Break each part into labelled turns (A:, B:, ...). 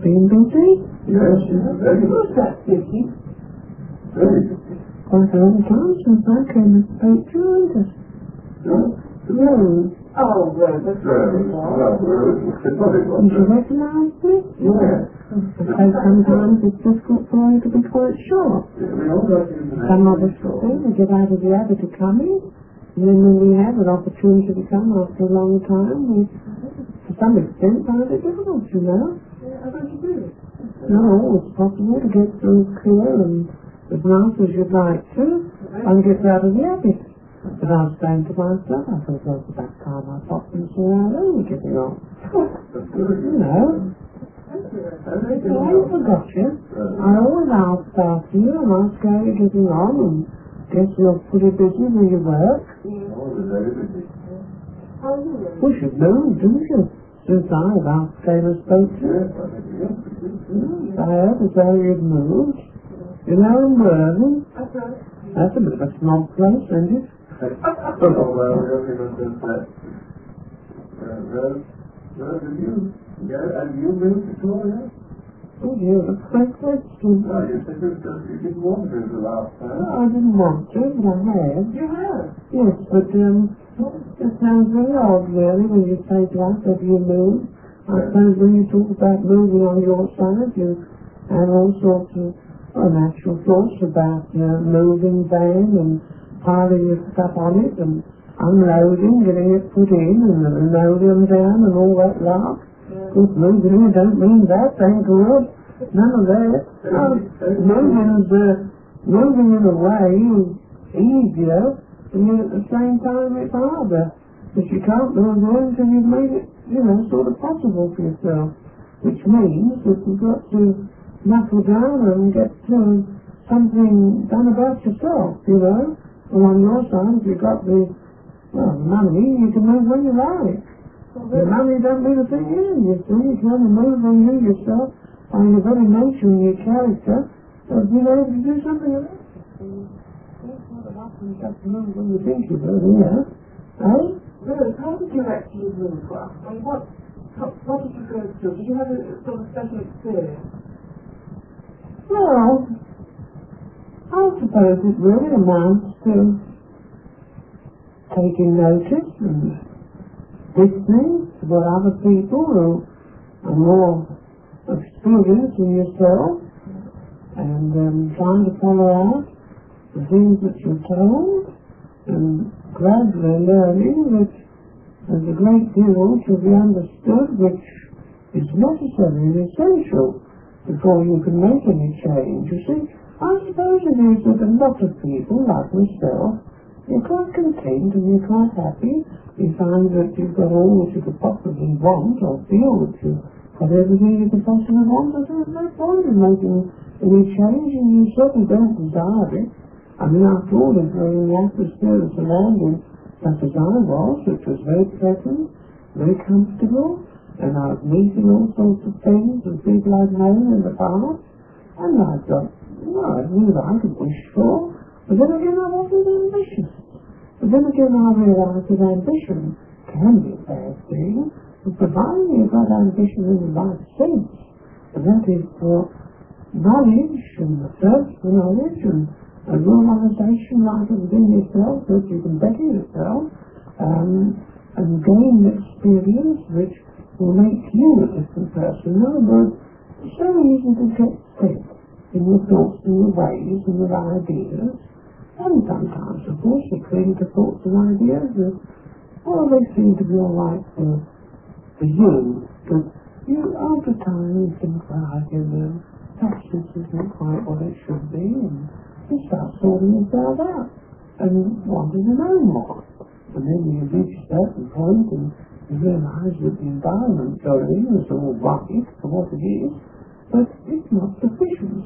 A: Been busy?
B: Yes, very much that busy. Very busy.
A: Quite a long time since I came and spoke to you, ain't it? Rose.
B: Oh, well, that's very well.
A: Did you recognise me?
B: Yes.
A: I suppose sometimes it's difficult for you to be quite sure. Some of us get out of the habit of coming, and then when we have an opportunity to come after a long time, we, to some extent, find it difficult, you know. Not always possible to get through clear and as nice as you'd like to, and get out of the habit. But I was saying to myself, I thought, well, it's about time I popped and saw how they were getting on. You know. I ain't forgot you. I always ask after you and ask how you're getting on, and guess you're pretty busy with your work. We should know, didn't you? Since I last came and spoke to you. I heard as though you'd moved. You know, in Worthing. That's a bit of a small place, isn't it?
B: Have you moved to Florida?
A: Oh dear, that's a great question.
B: Well, you said you didn't want to the last time.
A: I didn't want to, but I have.
B: You have?
A: Yes, but it sounds very odd, really, when you say to us, have you moved? I suppose when you talk about moving on your side, you have all sorts of natural thoughts about moving van and piling your stuff on it and unloading, getting it put in and loading down and all that lot. Good moving, I don't mean that, thank God. None of that. Moving in a way is easier, and yet at the same time it's harder. But you can't move on until you've made it, sort of possible for yourself. Which means that you've got to knuckle down and get something done about yourself, And on your side, if you've got the money, you can move when you like. The money don't mean a thing in, you see. You can only move when you yourself, by your very nature and your character, be able to do something of it. It's not enough to just move when you think you do, Eh?
B: Rose, how did you actually move? What did you go through? Did you have a sort of special experience?
A: Well, I suppose it really amounts to taking notice and listening to what other people who are more experienced than yourself and trying to follow out the things that you're told and gradually learning that there's a great deal to be understood which is necessary and essential before you can make any change. You see, I suppose it is that a lot of people, like myself, you're quite content and you're quite happy. You find that you've got all that you could possibly want, or feel that you've got everything you could possibly want, and there's no point in making any change, and you certainly don't desire it. I mean, after all, if you're in the atmosphere of surrounding such as I was, which was very pleasant, very comfortable, and I was meeting all sorts of things and people I'd known in the past, and I got, everything I could wish for. But then again, I wasn't ambitious. But then again, I realized that ambition can be a bad thing, but providing you've got ambition in the right sense, and that is for knowledge and the search for knowledge and a realization right within yourself that you can better yourself and gain experience which will make you a different person. In other words, it's so easy to get stuck in your thoughts and your ways and your ideas. And sometimes, of course, you cling to thoughts and ideas that, they seem to be all right for you. But you, over time, you think, perhaps this isn't quite what it should be, and you start sorting yourself out and wanting to know more. And then you reach a certain point and you realize that the environment you're in is all right for what it is, but it's not sufficient.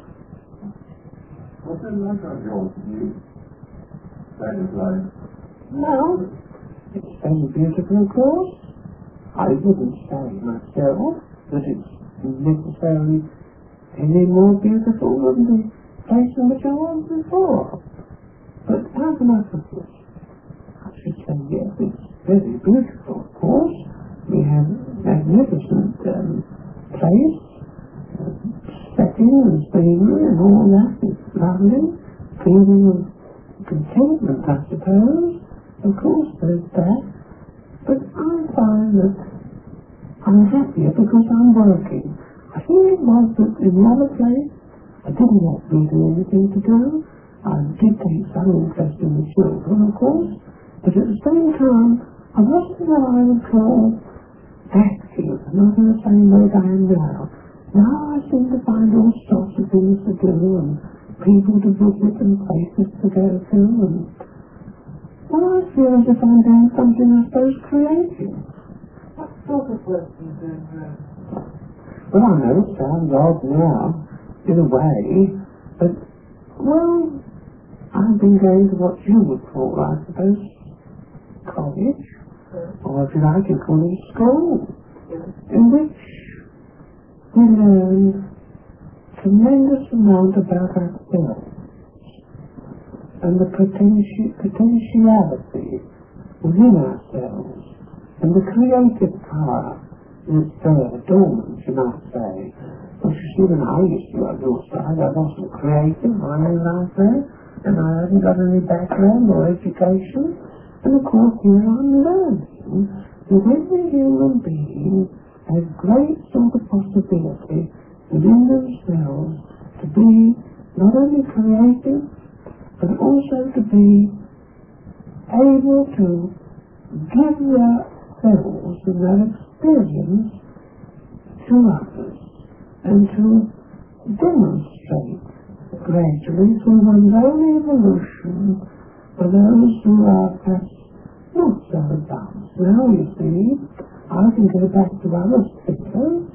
B: What's it like on your view? That is life.
A: Well, it's very beautiful, of course. I wouldn't say myself that it's necessarily any more beautiful than the place in which I was before. But how can I put this? I should say, yes, it's very beautiful, of course. We have magnificent place, working and scenery and all that is lovely, feeling of contentment, I suppose. Of course there's that, but I find that I'm happier because I'm working. I think it was that in the other place I didn't have really anything to do. I did take some interest in the children, of course, but at the same time I wasn't what I would call active, not in the same way that I am now. Now I seem to find all sorts of things to do and people to visit and places to go to, and well, I feel as if I'm doing something, I suppose, creative.
B: What sort of work do you do?
A: Well, I know it sounds odd now, in a way, but, well, I've been going to what you would call, I suppose, college, or if you like, you call it school, in which we learn tremendous amount about ourselves and the potentiality within ourselves and the creative power that's there, dormant, you might say. Well, you see, when I used to on your side, I wasn't creative or anything like that, and I hadn't got any background or education, and of course here I'm learning that every human being has great sort of possibility within themselves to be not only creative, but also to be able to give themselves and their experience to others and to demonstrate gradually through one's own evolution for those who are perhaps not so advanced. Now, you see, I can go back to other speakers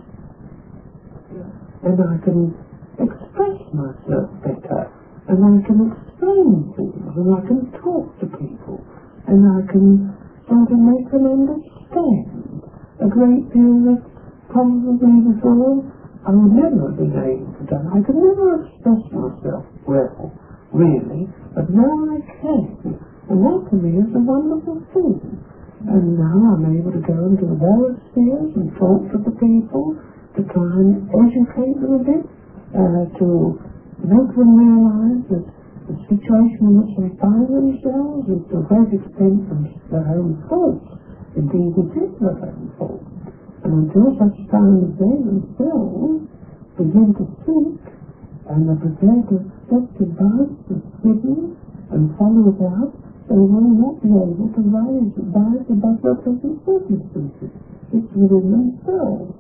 A: and I can express myself better, and I can explain things, and I can talk to people, and I can sort of make them understand a great deal that probably before I would never have been able to do. I could never express myself well, really, but now I can, and that to me is a wonderful thing. And now I'm able to go into the lower spheres and talk to the people, to try and educate them a bit, to make them realize that the situation in which they find themselves is to a great extent their own fault. Indeed, it is their own fault. And until such time as they themselves begin to think and are prepared to accept advice that's given and follow it out, they will not be able to rise above their present circumstances. It's within themselves.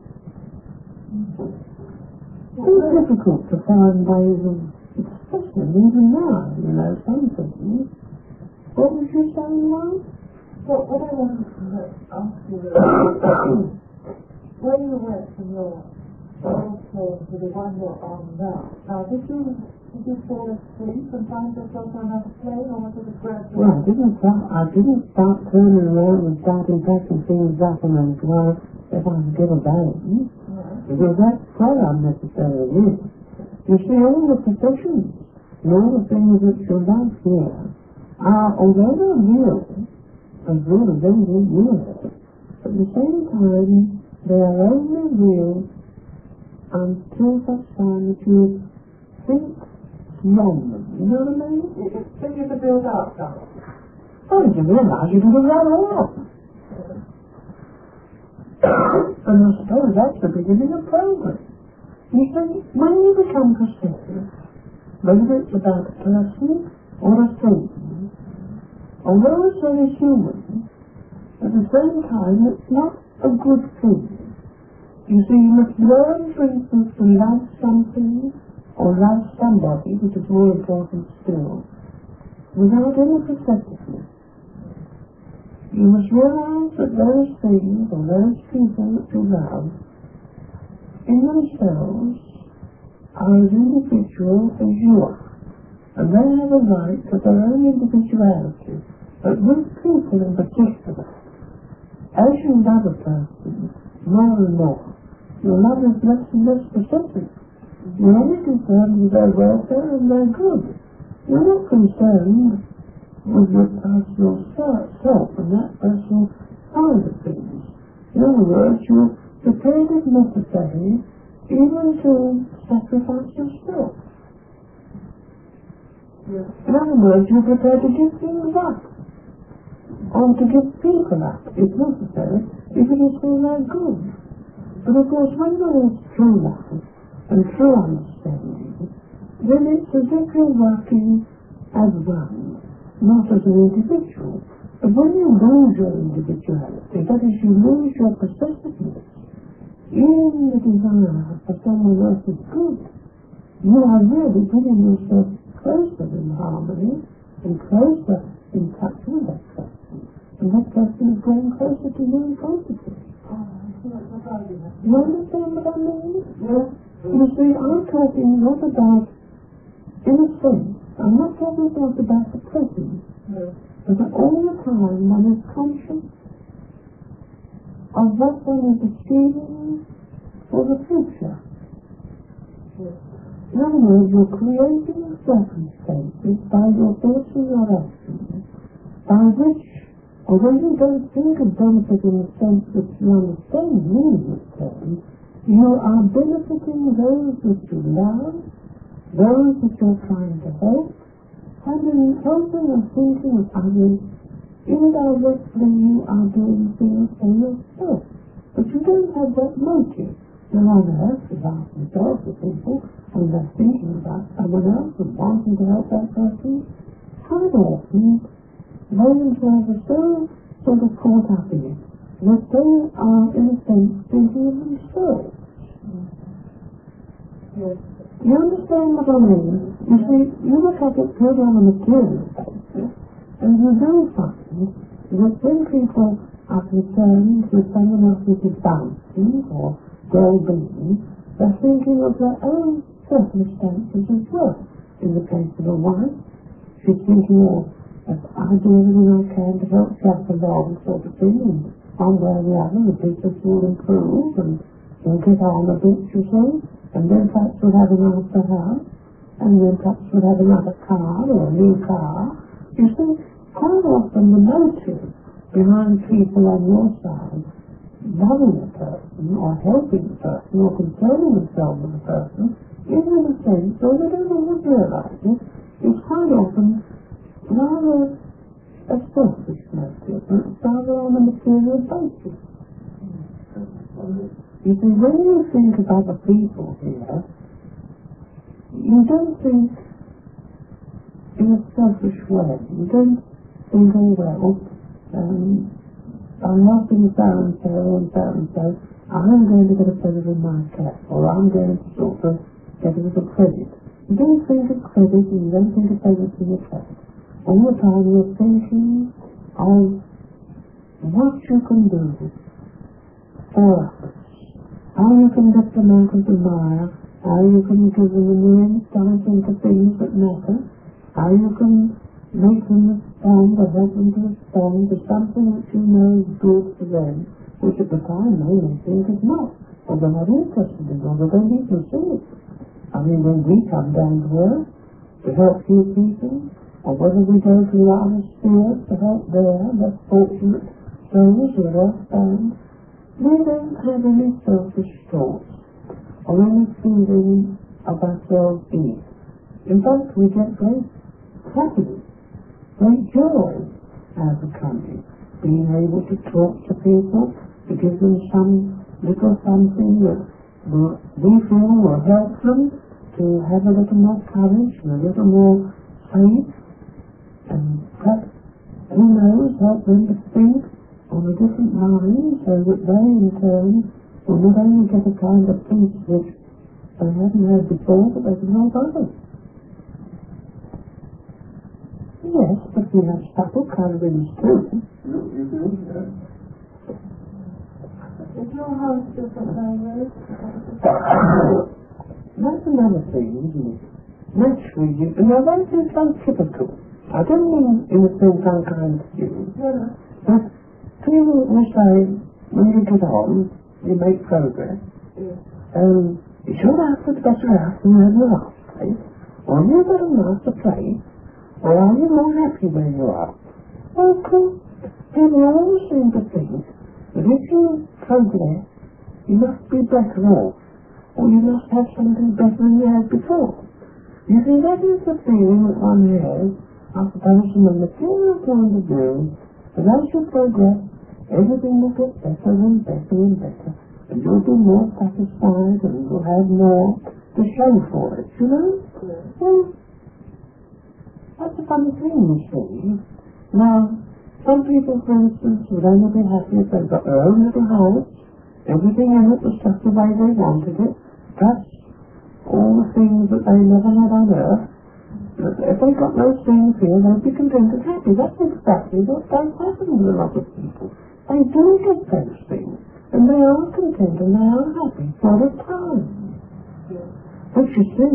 A: It's difficult to find ways of expression, even now, some things. What was you saying, Mike?
B: Well, what I wanted to ask you was, when you went from your old place to the one you're on now, did you fall asleep and find yourself on another plane, or was it a gradual?
A: Well, I didn't start turning around and starting packing things up and then go if I could get a van. Because that's quite unnecessary. You see, all the professions and all the things that you love here are, although they're real, as real as anything real, at the same time, they are only real until such time that you think from them. You know what I mean?
B: Think you could build up something?
A: Oh, you realize you can do that all up. And I suppose that's the beginning of progress. You see, when you become perceptive, whether it's about a person or a thing, although it's very human, at the same time it's not a good thing. You see, you must learn, for instance, to love something or love somebody, which is more important still, without any perceptiveness. You must realize that those things or those people that you love in themselves are as individual as you are, and they have a right to their own individuality. But with people in particular, as you love a person more and more, your love is less and less specific. You're only concerned with their welfare and their good. You're not concerned with your personal self and that personal side of things. In other words, you're prepared if necessary even to sacrifice yourself. In other words, you're prepared to give things up, or to give people up, if necessary, if it is for their good. But of course, when there is true love and true understanding, then it's as if you're working as one, not as an individual. But when you lose your individuality, that is, you lose your possessiveness in the desire for someone else's good, you are really getting yourself closer in harmony and closer in touch with that person. And that person is going closer to you and closer to you. You understand what I mean? Yes. You see, I'm talking not about, in a sense, I'm not talking about the present, but that all the time one is conscious of what one is achieving for the future. In other words, you're creating circumstances by your thoughts and your actions, by which, although you don't think of benefit in the sense that you understand the meaning of terms, you are benefiting those that you love, those that you're trying to help, and in helping and thinking of others, indirectly you are doing things for yourself. But you don't have that motive. You're on earth to ask yourself to people, and they're thinking about someone else and wanting to help that person. Quite often, they themselves are so sort of caught up in it that they are, in a sense, thinking of themselves.
B: Yes.
A: You understand what I mean? You see, you look at it purely on a material basis, and you do find that when people are concerned with someone else's advancement or well-being, they're thinking of their own circumstances as well. In the case of a wife, she's thinking of, I do everything I can to help Jack along, sort of thing, and one way or the other the business will improve and will get on a bit, you see, and then perhaps we'll have a nicer house, and then perhaps we'll have another car or a new car. You see, quite often the motive behind people on your side loving a person or helping a person or concerning themselves with a person is, in a sense, though they don't always realize it, is quite often rather a selfish motive, rather on a material basis. You see, when you think about the people here, you don't think in a selfish way. You don't think, oh well, I'm helping so-and-so and so-and-so, I'm going to get a feather in my cap, or I'm going to sort of get a little credit. You don't think of credit and you don't think of feathers in your cap. All the time you're thinking of what you can do for others, how you can get them out of the mire, how you can give them a new insight into things that matter, how you can make them respond or help them to respond to something that you know is good for them, which at the time they may think is not, or they're not interested in, or they don't even see it. I mean, when we come down to earth to help few people, or whether we go to the outer sphere to help their less fortunate souls who are earthbound, we don't have any selfish thoughts or any feeling of ourselves in it. In fact, we get great happiness, great joy out of coming, being able to talk to people, to give them some little something that we feel will help them to have a little more courage and a little more faith, and perhaps, who knows, help them to think on a different line so that they in turn will not only get a kind of peace which they hadn't had before, but they can help others. Yes, but we have subtle colorings too.
B: Is your house different than yours?
A: That's another thing, isn't it? Naturally, now that is untypical. I don't mean in a sense unkind to you, but people will say, when you get on, you make progress, you should have a better house than you have a last place, or you've got a nicer place, or are you more happy where you are? Well, of course, people always seem to think that if you progress, you must be better off or you must have something better than you had before. You see, that is the feeling that one has, I suppose, from a material point of view, that as you progress, everything will get better and better and better, and you'll be more satisfied and you'll have more to show for it, you know?
B: Yeah.
A: Well, that's a funny thing, you see. Now, some people, for instance, would only be happy if they've got their own little house, everything in it was just the way they wanted it, that's all the things that they never had on earth. If they got those things here, they'd be content and happy. That's exactly what does happen to a lot of people. They do get those things, and they are content and they are happy for a time.
B: Yeah.
A: But you see,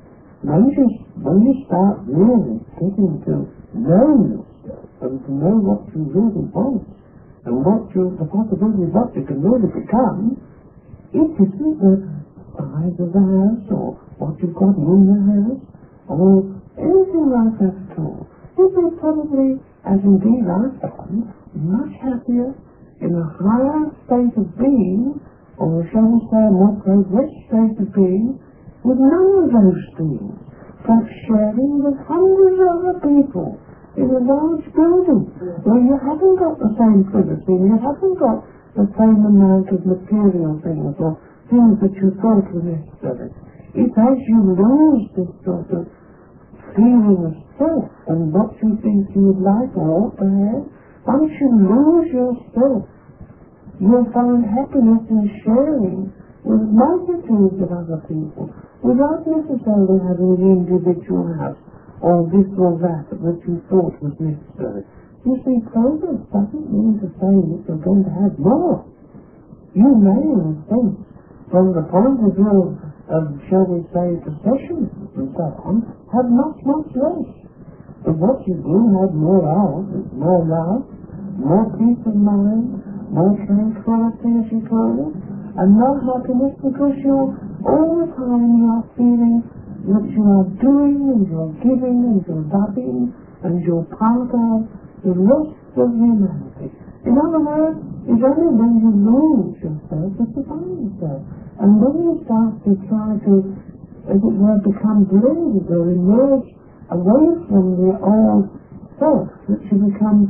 A: when you start really getting to know yourself and to know what you really want and the possibility of what you can really become, it isn't the size of the house or what you've got in the house or anything like that at all. You'll be probably, as indeed I found, much happier in a higher state of being, or shall we say a more progressed state of being, with none of those things, but sharing with hundreds of other people in a large building where you haven't got the same privacy, you haven't got the same amount of material things or things that you thought were necessary. It's as you lose this sort of feeling of self and what you think you would like or ought to have, once you lose yourself, you'll find happiness in sharing with multitudes of other people without necessarily having the individual house or this or that that you thought was necessary. You see, progress doesn't mean to say that you're going to have more. You may, in a sense, from the point of view of, shall we say, possessions and so on, have much, much less. But what you do have more of is more love, more peace of mind, more tranquility, as you call it, and more happiness because you're all the time you're feeling that you are doing and you're giving and you're loving and you're part of the rest of humanity. In other words, it's only when you lose yourself that you find yourself. And when you start to try to, as it were, become blended or emerge away from the old self, that you become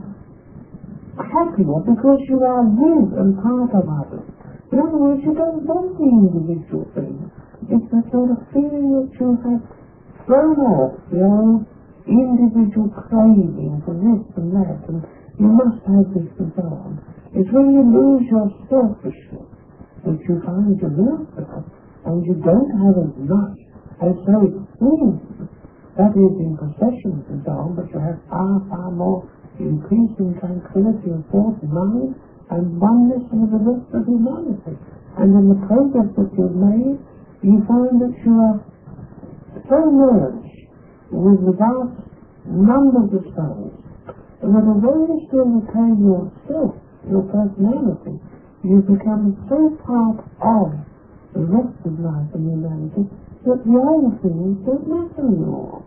A: happier because you are with and part of others. In other words, you don't want the individual thing. It's the sort of feeling that you have thrown off the old individual craving for this and that, and you must have this and so on. It's when you lose your selfishness that you find your real self, and you don't have as much as say things, that is in possessions and so on, but you have far, far more in peace and tranquility of thought and mind and oneness with the rest of humanity. And in the progress that you've made, you find that you are so merged with the vast numbers of souls that although you still retain yourself, your personality, you become so part of the rest of life and humanity that the other things don't matter anymore.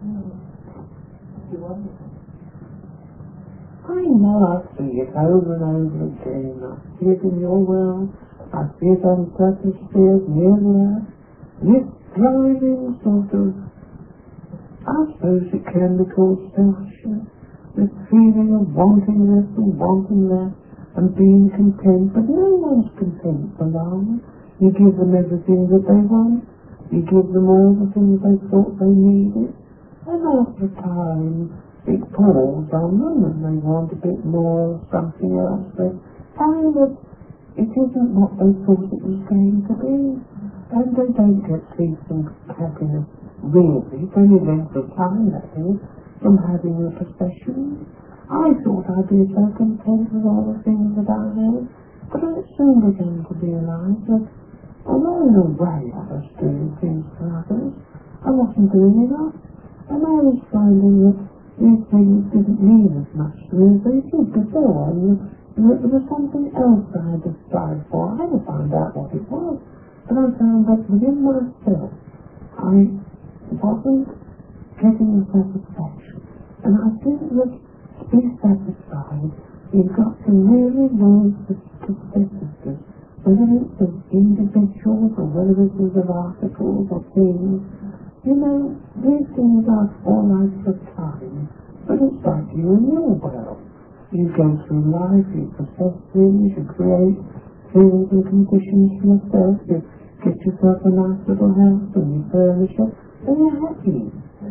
A: I know I see it over and over again. I see it in your world. I see it on certain spheres near there. This driving sort of, I suppose it can be called selfishness. This feeling of wanting this and wanting that and being content. But no one's content for long. You give them everything that they want. You give them all the things they thought they needed. And after a time, it falls on them and they want a bit more of something else. They find that it isn't what they thought it was going to be. And they don't get peace and happiness, really. It's only length of time, that is, from having a possession. I thought I'd be so content with all the things that I had, but I soon began to realize that although in a way I was doing things for others, I wasn't doing enough. And I was finding that these things didn't mean as much to me as they did before, and that there was something else I had to strive for. I had to find out what it was, but I found that within myself I wasn't getting the satisfaction. And I think that to be satisfied, you've got to really lose the possessiveness whether it's of individuals or whether it is of articles or things. You know, these things are all life of time, but it's like you in your world. You go through life, you possess things, you create things and conditions for yourself, you get yourself a nice little house and you furnish it, and you're happy.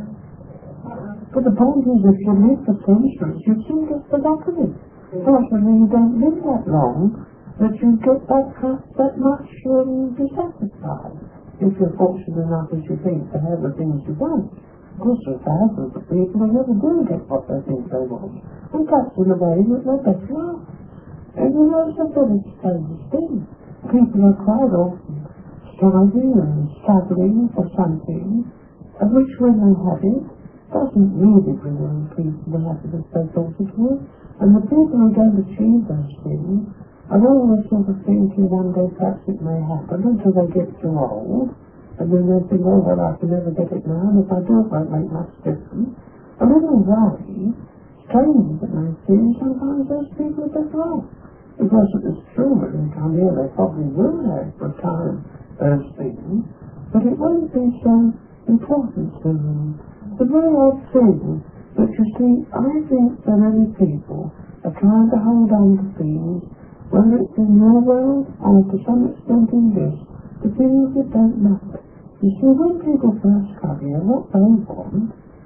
A: But the point is, if you live for centuries, you soon get fed up with it. Fortunately, you don't live that long, that you get that much dissatisfied. If you're fortunate enough, as you think, to have the things you want. Of course, there are thousands of people who never do get what they think they want. And that's in a way that they're better off. And you know, it's a very strange thing. People are quite often striving and struggling for something, of which when they have it, doesn't really bring on people the happiness they thought it would. And the people who don't achieve those things are always sort of thinking one day perhaps it may happen until they get too old. And then they think, oh, well, I can never get it now, and if I do, it won't make much difference. And in a way, strange as it may seem, sometimes those people are better off. Because if it's true when they come here, they probably will have for a time those things, but it won't be so important to them. The very odd thing that you see, I think so many people are trying to hold on to things, whether it's in your world or to some extent in this, the things that don't matter. You see, when people first come here, what they want,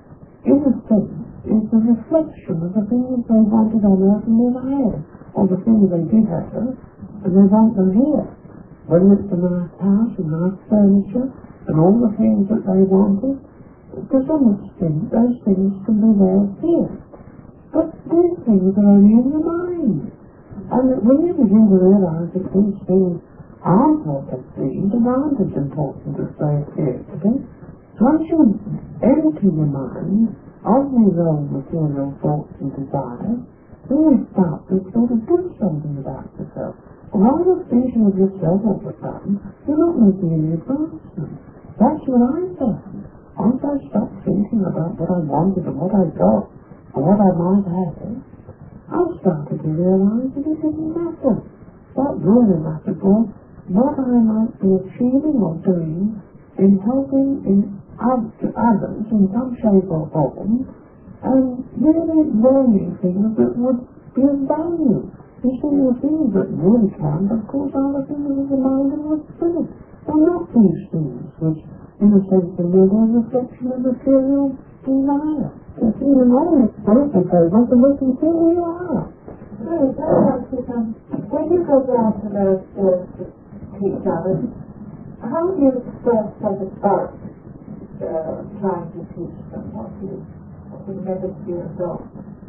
A: in a sense, is the reflection of the things they wanted on earth and never had, or the things they did have, and they want them here. Whether it's a nice house and nice furniture, and all the things that they wanted, to some extent, those things can be theirs here. But these things are only in the mind. And when you begin to realize that these things aren't what they seem, and aren't as important as they appear to be, once you empty your mind of these old material thoughts and desires, then you start to sort of do something about yourself. While you're thinking of yourself all the time, you're not making any advancement. That's what I found. Once I stopped thinking about what I wanted and what I got, and what I might have, I started to realize that it didn't matter. What really mattered was what I might be achieving or doing in helping others in some shape or form, and really learning things that would be of value. You see, the things that really count, of course, are the things of the mind and the spirit, and not these things which, in a sense, are merely a reflection of material desire. It's even more important because what the looking thing we are.
B: When you go down to those to teach others, how do you first set about trying to teach them? What do you method do you adopt?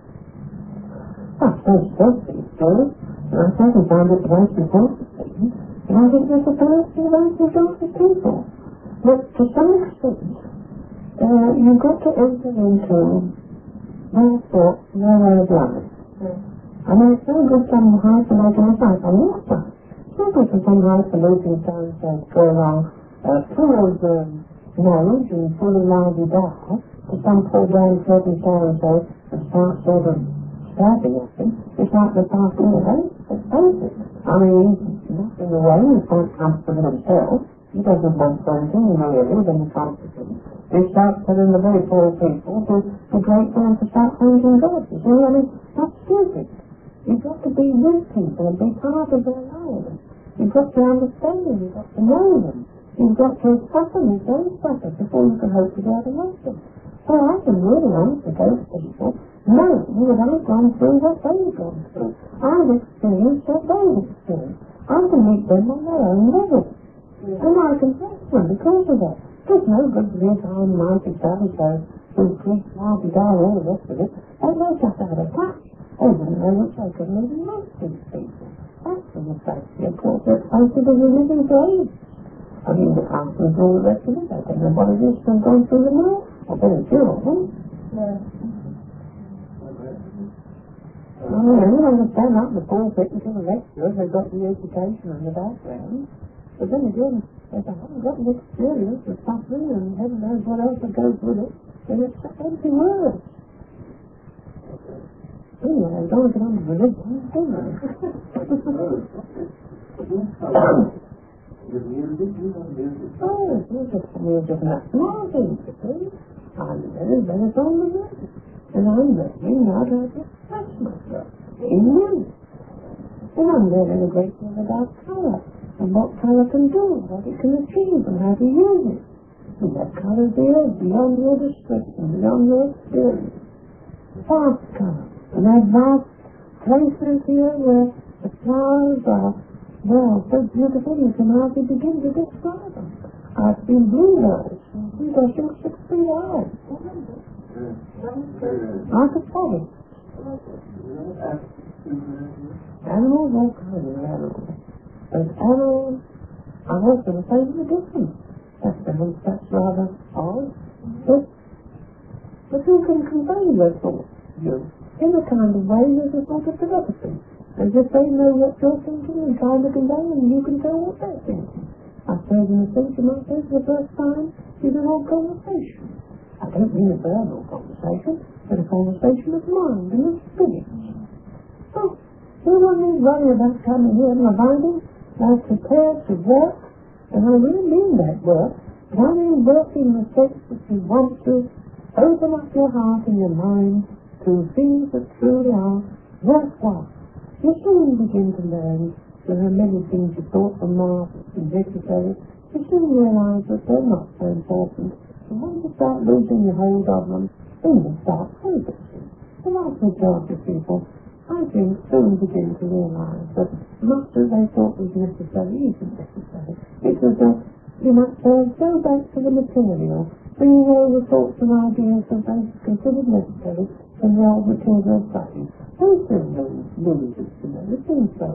A: I suppose first things first, and I think I found it the most important thing, and I think it's the first thing about the darkest people. But to some extent, you've got to enter into their thoughts and their way of life. I mean, it's no good sometimes to make a mistake on your side. It's no good for sometimes to lose themselves and go along towards knowledge and full of lively doubt to some poor blind certain so-and-so and start sort of stabbing at them. It's like they're passing away. It's basic. I mean, he's not in the way, he's quite comfortable himself. He doesn't want something, you know, really, then he comes to him. They start telling the very poor people to break down to start praising God. You see, I mean, that's stupid. You've got to be with people and be part of their lives. You've got to understand them, you've got to know them. You've got to suffer them, don't suffer, before you can hope to be able to love them. So I can really honestly go to people, no, you would have gone through what they've gone through. I've experienced what they've experienced. I can meet them on their own level. And I can trust them because of that. It's no good to be a time mighty so-and-so who preach mighty down all the rest of it. They're just out of touch. They didn't know which they couldn't even love these people. That's the mistake. Of course, they're posted as a living grave. I mean, the council and all the rest of it, they don't know what it is from going through the mill. I very few of them. I mean, anyone can stand up in the pulpit and give a lecture if they've got the education and the background. But then again, if they haven't got the experience of suffering and heaven knows what else that goes with it, then it's empty words. Anyway, I don't get on to religion, do I?
C: The music, you know, music.
A: Oh, music nationality, you see. I'm very fond of music. And I'm learning how to express myself in music. And I'm learning a great deal about colour, and what colour can do, what it can achieve, and how to use it. And that colour there beyond your description, beyond your experience. Fast colour. And that vast places here where the flowers are, well, so beautiful you can hardly begin to describe them. I've seen bluebirds, gushing 6 feet high. Like a forest. Animals, all kinds of animals. But animals are also the same as different. That's rather odd. But you can convey their thoughts to you in a kind of way there's a sort of telepathy. As if they know what you're thinking and trying to convey, and you can tell what they're thinking. I suppose in a sense you might say for the first time is an old conversation. I don't mean a verbal conversation, but a conversation of mind and of spirits. So, you don't need to worry about coming here and reminding they're prepared to work, and I really mean that work, but I mean work in the sense that you want to open up your heart and your mind to things that truly are worthwhile. You soon begin to learn there are many things you thought were marvelous and necessary. You soon realize that they're not so important. And once you start losing your hold of them, then you start focusing. The vast majority of people, I think, soon begin to realize that much as they thought was necessary isn't necessary. It's as though you might go back to the material, bringing all the thoughts and ideas that they considered necessary from the old material studies. Those things lose it to them. It seems so.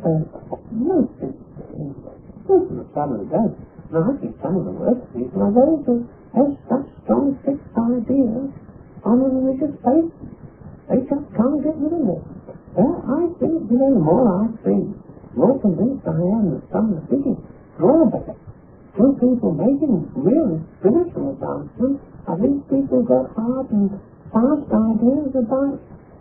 A: Most people, some of them, and I think some of the worst people are those who have such strong fixed ideas on a religious basis. They just can't get rid of it. Well, I think, the more I see, more convinced I am that some of the biggest drawbacks to people making real spiritual advancement are these people who've got hard and fast ideas about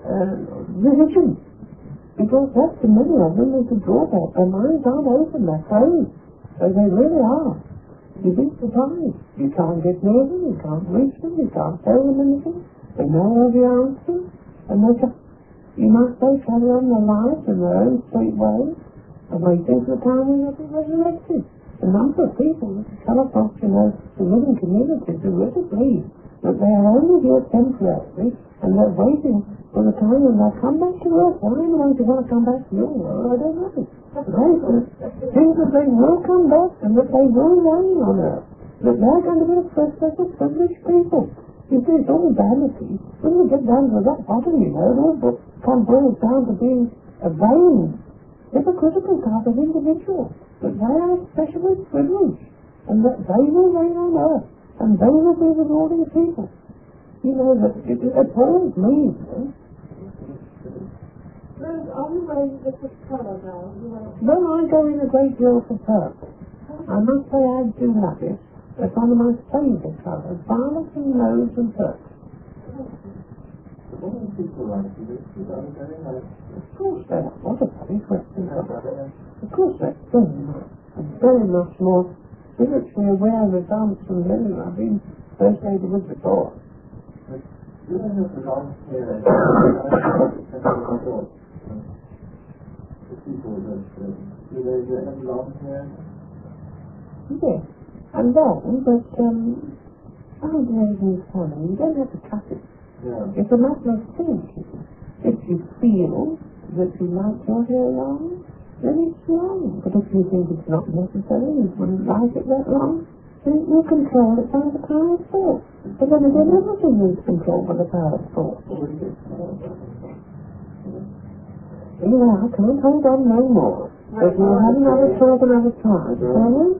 A: religion. Because that, to many of them, is a drawback. Their minds aren't open, they're closed. So they really are. You'd be surprised. You can't get near them, you can't reach them, you can't tell them anything. They know all the answers, and they just, you might say, carry on their lives in their own sweet ways, and waiting for the time when they'll be resurrected. The number of people that come across, who live in communities who really believe that they are only here temporarily, and they're waiting for the time when they'll come back to Earth. Why anyone would want to come back to your world, I don't know. They think that they will come back and that they will reign on Earth. That they're going to be the first set of privileged people. You see, it's all vanity. When you get down to that bottom, it all boils down to being a vain, hypocritical type of individual. That they are especially privileged, and that they will reign on Earth, and they will be the ruling people. You know, that it appalls me,
B: Liz, are you ready to get this colour now?
A: Well, I go in a great deal for purple. I must say I do love it. It's one of my favourite colours, violet and rose and purple.
C: What do people like to do?
A: Of course they are. What a funny question. Of course they're very much more spiritually aware of advance from many I've been associated with before.
C: You don't have to long hair. The people that do they have long hair?
A: Yes, and long, but how do you tell them? You don't have to cut it.
C: Yeah.
A: It's a matter of thinking. If you feel that you like your hair long, then it's long. But if you think it's not necessary, you wouldn't like it that long, then you control it by the power of thought. But then again, everything is controlled by the power of thought. Anyway, I can't hold on no more. If you have another talk another time, shall we?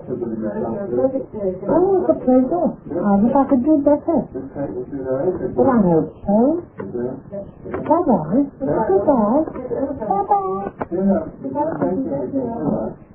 A: Oh, it's a pleasure. I wish I could do better. But I hope so. Bye-bye. Goodbye. Bye-bye.
C: Yeah. Thank you.